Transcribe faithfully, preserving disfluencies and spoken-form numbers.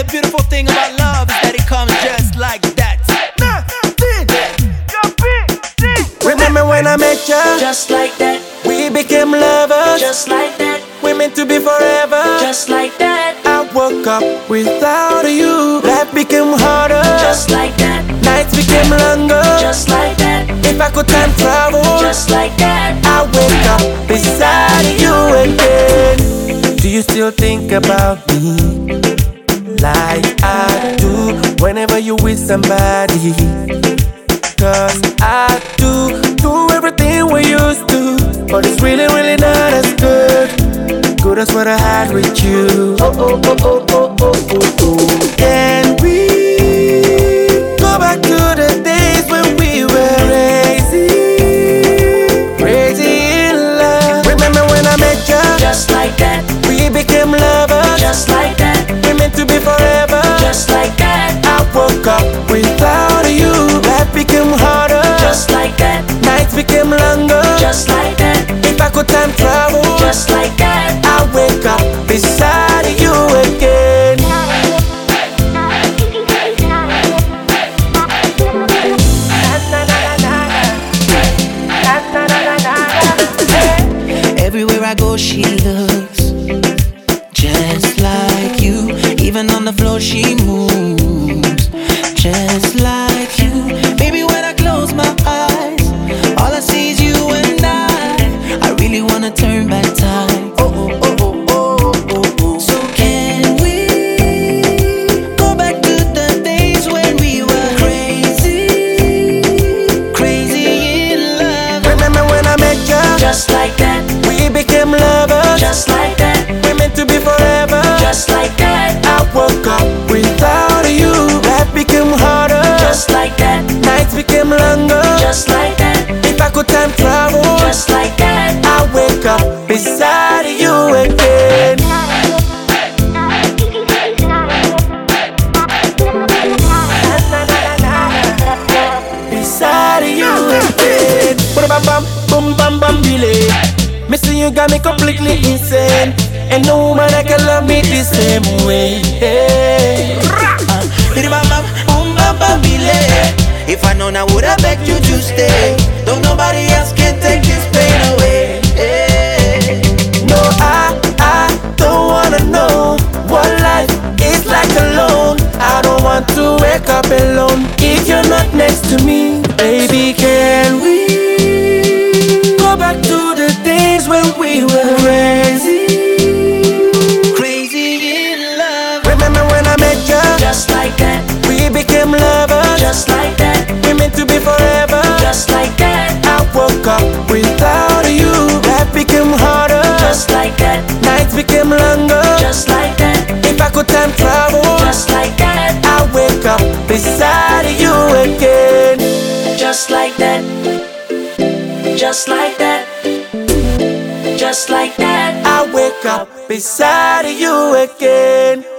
the beautiful thing about love is that it comes just like that. Remember when I met you? Just like that. We became lovers. Just like that. We're meant to be forever. Just like that. I woke up without you. Life became harder. Just like that. Nights became longer. Just like that. If I could time travel, Just like that. I wake up beside you again. Do you still think about me like I do whenever you with somebody? Cause I do do everything we used to, but it's really, really not as good. Good as what I had with you. Oh, oh, oh, oh, oh, oh, oh, oh. Can we go back to the days when we were crazy, crazy in love? Remember when I met you? Just like that. We became lovers. Just like that. We're meant to be forever. Just like that. I woke up without you. Life became harder. Just like that. Nights became longer. Just like that. If I could time travel, Just like that. I wake up beside you again. Everywhere I go, she looks just like you. Even on the floor, she moves just like you. Baby, when I close my eyes, all I see is you and I. I really wanna turn back time. Oh, oh, oh, oh, oh, oh, oh. So can we go back to the days when we were crazy, crazy in love? Remember when I met you? Just like that. We became lovers. Just like that. We're meant to be forever. Just like that. I woke up without you. Life became harder. Just like that. Nights became longer. Just like that. If I could time travel, Just like that. I wake up beside you again. Beside you again. Boom bam bam, boom bam bam bile. Missing you got me completely insane. And no woman that can love me the same way. Hey. If I known, I would've begged you to stay. Though nobody else can take this pain away. No, I, I don't wanna know what life is like alone. I don't want to wake up alone if you're not next to me. Baby, can we go back to the days when we were crazy, Crazy in love. remember when I met you? Just like that. We became lovers. Just like that. We're meant to be forever. Just like that. I woke up without you. Life became harder. Just like that. Nights became longer. Just like that. If I could time travel, Just like that. I wake up beside you again. Just like that. Just like that. Just like that. I wake up beside you again.